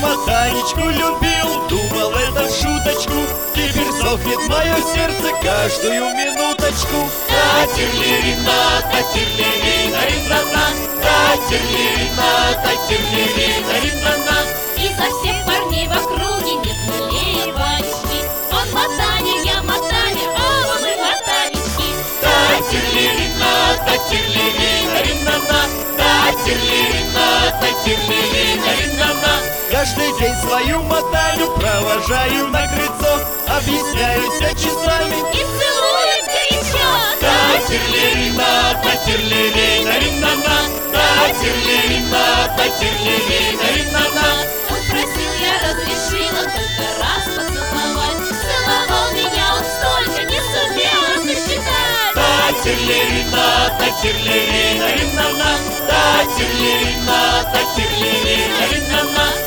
мотанечку любил, думал это в шуточку. Теперь сохнет мое сердце каждую минуточку. Та-тир-ли-ри-на, та-тир-ли-ри-на-ри-на-на, та-тир-ли-ри-на, та-тир-ли-ри-на-ри-на-на. Изо всех парней в округе нет милее Ванечки. Он мотанье, я мотанье, оба мы мотанечки. Та-тир-ли-ри-на, та-тир-ли-ри-на-ри-на-на, та-тир-ли-ри-на, та-тир-ли-ри-на-ри-на-на. Каждый день свою мотаню провожаю на крыльцо, объясняюсь часами И целует горячо. Та-тир-ли-ри-на, та-тир-ли-ри-на-ри-на-на, та-тир-ли-ри-на, та-тир-ли-ри-на-ри-на-на. Он просил, я разрешила только раз поцеловать. Целовал меня он столько, не сумела сосчитать. Та-тир-ли-ри-на, та-тир-ли-ри-на-ри-на-на, та-тир-ли-ри-на, та-тир-ли-ри-на-ри-на-на.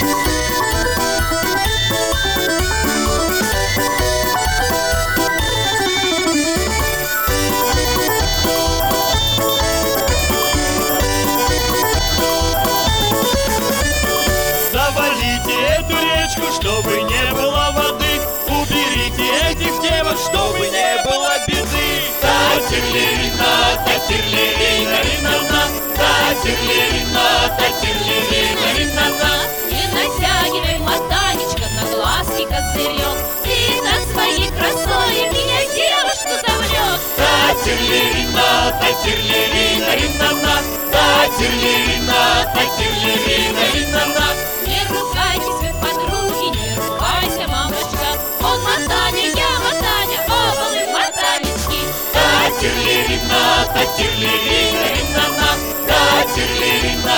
Завалите эту речку, чтобы не было воды. Уберите этих девок, чтобы не было беды. Та-тир-ли-ри-на, та-тир-ли-ри-на-ри-на-на, та-тир-ли-ри-на, та-тир-ли-ри-на-ри-на-на. Не натягивай, мотанечка, на глазки козырек. Ты так своей красой меня девушку завлек. Та-тир-ли-ри-на, та-тир-ли-ри-на-ри-на-на, та-тир-ли-ри-на, та-тир-ли-ри-на-ри-на-на. Не ругайтесь вы, подруги, не ругайся, мамочка. Он мотанье, я мотанье, оба мы мотанечки. Та-тир-ли-ри-на, та-тир-ли-ри-на-ри-на-на, та-тир-ли-ри-на,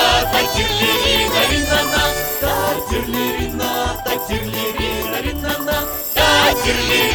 та-тир-ли-ри-на-ри-на-на, та-тир-ли-ри-на, та-тир-ли-ри-на-ри-на-на, та-тир-ли-ри-на.